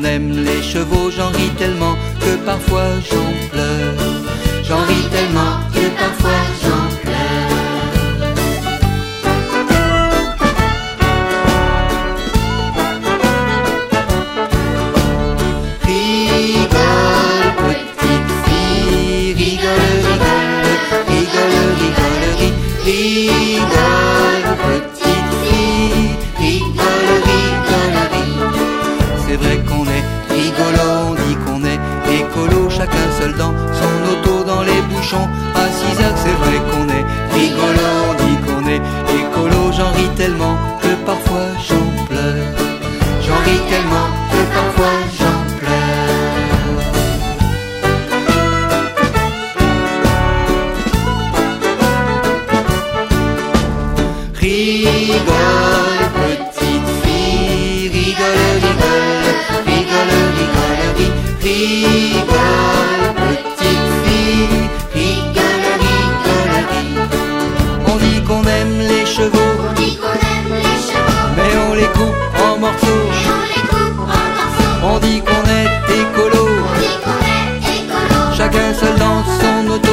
aime les chevaux, j'en ris tellement que parfois j'en pleure. J'en ris tellement que parfois j'en pleure. Rigole, petite fille, rigole, rigole, rigole, rigole, rigole, petite fille, rigole, rigole, rigole. C'est vrai qu'on est rigolo, on dit qu'on est écolo, chacun seul dans son auto, dans les bouchons à 6 heures. C'est vrai qu'on est rigolo, on dit qu'on est écolo. J'en ris tellement que parfois j'en pleure. J'en ris tellement que parfois j'en pleure. Rigole, petite fille, rigole, rigole, rigole, rigole, rigole, petite fille, rigole, rigole, rigole. On dit qu'on aime les chevaux, mais on les coupe en morceaux. On dit qu'on est écolo, chacun seul dans son auto.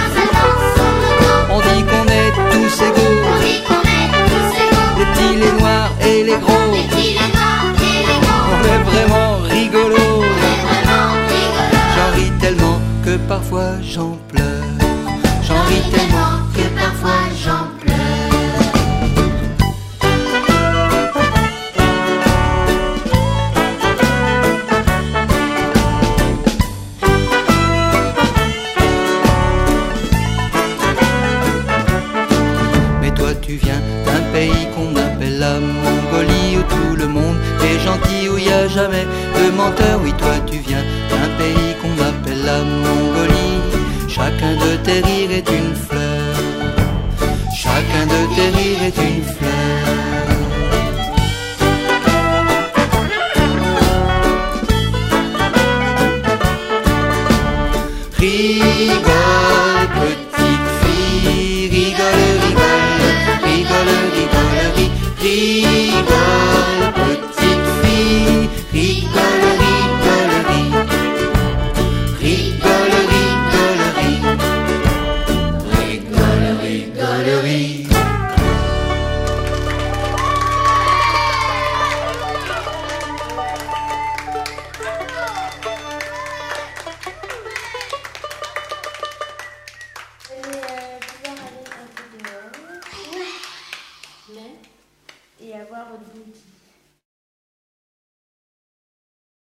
On dit qu'on est tous égaux, les petits, les noirs et les gros. On est vraiment rigolo. J'en ris tellement que parfois j'en pleure. J'en ris tellement que parfois j'en pleure. Mais toi tu viens d'un pays qu'on appelle la Mongolie, où tout le monde est gentil, où il n'y a jamais de menteur. Oui, toi tu viens d'un pays qu'on appelle la Mongolie. Chacun de tes rires est une fleur. Chacun de tes rires est une fleur. Rigole, petite fille, rigole, rigole, rigole, rigole, rigole.